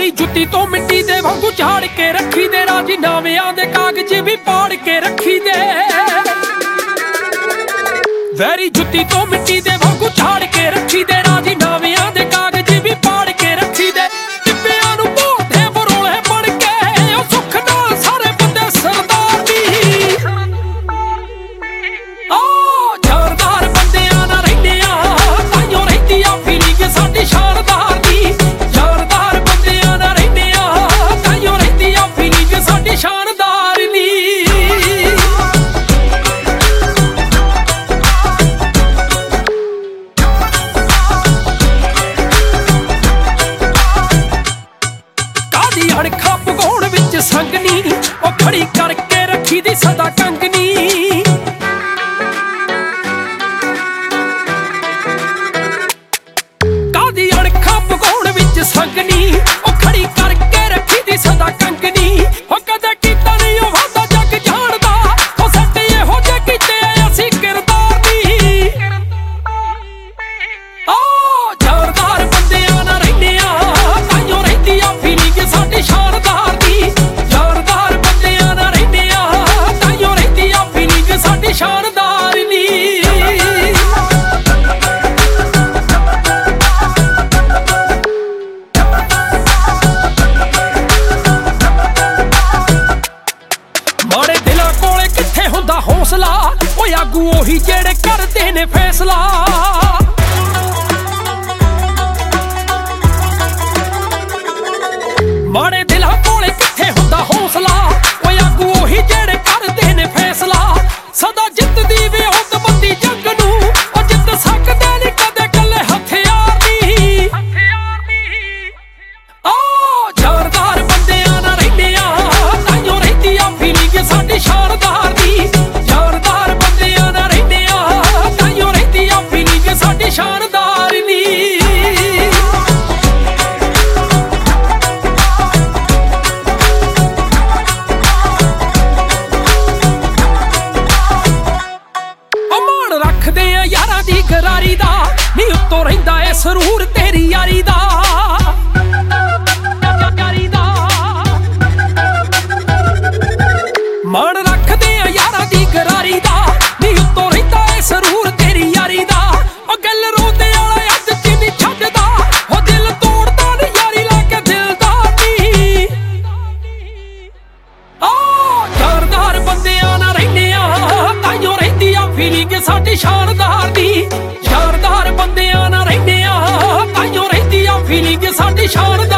Very ਜੁੱਤੀ ਤੋਂ ਮਿੱਟੀ ਦੇ ਵਾਂਗੂ ਝਾੜ ਕੇ ਰੱਖੀ ਦੇ, ਰਾਜੀਨਾਮਿਆਂ ਦੇ ਕਾਗਜ਼ ਵੀ ਪਾੜ ਕੇ ਰੱਖੀ ਦੇ। ਵੈਰੀ ਜੁੱਤੀ ਤੋਂ ਮਿੱਟੀ ਦੇ ਵਾਂਗੂ ਝਾੜ ਕੇ ਰੱਖੀ ਦੇ, ਰਾਜੀਨਾਮਿਆਂ ਦੇ ਕਾਗਜ਼ ਵੀ ਪਾੜ ਕੇ ਰੱਖੀ ਦੇ। ਟਿੱਬਿਆਂ ਨੂੰ ਭੋਦੇ ਬਰੋਲੇ ਬਣ ਕੇ ਉਹ ਸੁੱਖ ਨਾਲ ਸਾਰੇ ਬੰਦੇ ਸਰਦਾਰ ਦੀ। ਜਾਨਦਾਰ ਬੰਦਿਆਂ ਨਾਲ ਰਹਿੰਦੇ ਆ ਤਾਈਓ ਰਹਿੰਦੀ ਆ ਫੀਲਿੰਗ ਸਾਡੀ ਸ਼ਾਨਦਾਰ ਦੀ। ਜਾਨਦਾਰ ਬੰਦਿਆਂ ਨਾਲ ਰਹਿੰਦੇ ਆ ਤਾਈਓ ਰਹਿੰਦੀ ਆ ਫੀਲਿੰਗ ਸਾਡੀ ਸ਼ਾਨਦਾਰ ਦੀ। ਅਣਖਾਂ ਪਗਾਉਣ ਵਿੱਚ ਸੰਗਨੀ ਉਹ ਖੜੀ ਕਰਕੇ ਰੱਖੀ ਦੀ ਸਦਾ ਕੰਗਨੀ। ਕਾਦੀ ਅਣਖਾਂ ਪਗਾਉਣ ਵਿੱਚ ਸੰਗਨੀ ਉਹ ਖੜੀ ਕਰਕੇ ਰੱਖੀ ਦੀ ਸਦਾ ਕੰਗਨੀ। ਉਹ ਕਦੇ ਕੀਤਾ ਨਹੀਂ ਉਹ ਵਾਦਾ ਜੱਗ ਜਾਣਦਾ, ਉਹ ਸੱਟ ਇਹੋ ਜਿਹੇ ਕੀਤੇ ਅਸੀਂ ਕਿਰਦਾਰ ਦੀ। ਜਾਨਦਾਰ ਬੰਦਿਆਂ ਨਾਲ ਰਹਿੰਦੇ ਆ ਤਾਈਓ ਰਹਿੰਦੀ ਆ ਫੀਲਿੰਗ ਸਾਡੀ ਸ਼ਾਨਦਾਰ ਦੀ। ਜਾਨਦਾਰ ਬੰਦਿਆਂ ਨਾਲ ਰਹਿੰਦੇ ਆ ਤਾਈਓ ਰਹਿੰਦੀ ਆ ਫੀਲਿੰਗ ਸਾਡੀ ਸ਼ਾਨਦਾਰ ਦੀ। ਮਾੜੇ ਦਿਲਾਂ ਕੋਲੇ ਕਿੱਥੇ ਹੁੰਦਾ ਹੌਸਲਾ, ਓਏ ਆਗੂ ਉਹੀ ਜਿਹੜੇ ਕਰਦੇ ਨੇ ਫੈਸਲਾ। ਮਾੜੇ ਦਿਲਾਂ ਕੋਲੇ ਕਿੱਥੇ ਹੁੰਦਾ ਹੌਸਲਾ, ਓਏ ਆਗੂ ਉਹੀ ਜਿਹੜੇ ਕਰਦੇ ਨੇ ਫੈਸਲਾ। ਸਦਾ ਜਿੱਤਦੀ ਵੀ ਹੁੱਦਬੰਦੀ ਜੰਗ ਨੂੰ, ਉਹ ਜਿੱਤ ਸਕਦੇ ਨਹੀਂ ਕਦੇ ਕੱਲੇ ਹਥਿਆਰ ਦੀ। ਜਾਨਦਾਰ ਬੰਦਿਆਂ ਨਾਲ ਰਹਿੰਦੇ ਆ ਤਾਈਓ ਰਹਿੰਦੀ ਆ ਫੀਲਿੰਗ ਸਾਡੀ ਸ਼ਾਨਦਾਰ ਦੀ। ਜਾਨਦਾਰ ਬੰਦਿਆਂ ਨਾਲ ਰਹਿੰਦੇ ਆ ਤਾਈਓ ਰਹਿੰਦੀ ਆ ਫੀਲਿੰਗ ਸਾਡੀ ਸ਼ਾਨਦਾਰ ਦੀ। ਰੱਖਦੇ ਆ ਯਾਰਾਂ ਦੀ ਗਰਾਰੀ ਦਾ, ਨੀ ਉੱਤੋਂ ਰਹਿੰਦਾ ਏ ਸਰੂਰ ਤੇਰੀ ਯਾਰੀ ਦਾ। ਮਾਣ ਰੱਖਦੇ ਆ ਯਾਰਾਂ ਦੀ ਗਰਾਰੀ ਦਾ, ਨੀ ਉੱਤੋਂ ਰਹਿੰਦਾ ਏ ਸਰੂਰ ਤੇਰੀ ਯਾਰੀ ਦਾ। ਉਹ ਗੱਲ ਰੋਂਦੇ ਵਾਲਾ ਅੱਜ ਚ ਨਹੀਂ ਛੱਡਦਾ, ਉਹ ਦਿਲ ਤੋੜਦਾ ਨੀ ਯਾਰੀ ਲਾ ਕੇ ਦਿਲਦਾਰ ਦੀ। ਜਾਨਦਾਰ ਬੰਦਿਆਂ ਨਾਲ ਰਹਿੰਦੇ ਆ ਤਾਈਓ ਰਹਿੰਦੀ ਆ ਫੀਲਿੰਗ ਸਾਡੀ ਸ਼ਾਨਦਾਰ ਦੀ। ਜਾਨਦਾਰ ਬੰਦਿਆਂ ਨਾਲ ਰਹਿੰਦੇ ਆ ਤਾਈਓ ਰਹਿੰਦੀ ਆ ਫੀਲਿੰਗ ਸਾਡੀ ਸ਼ਾਨਦਾਰ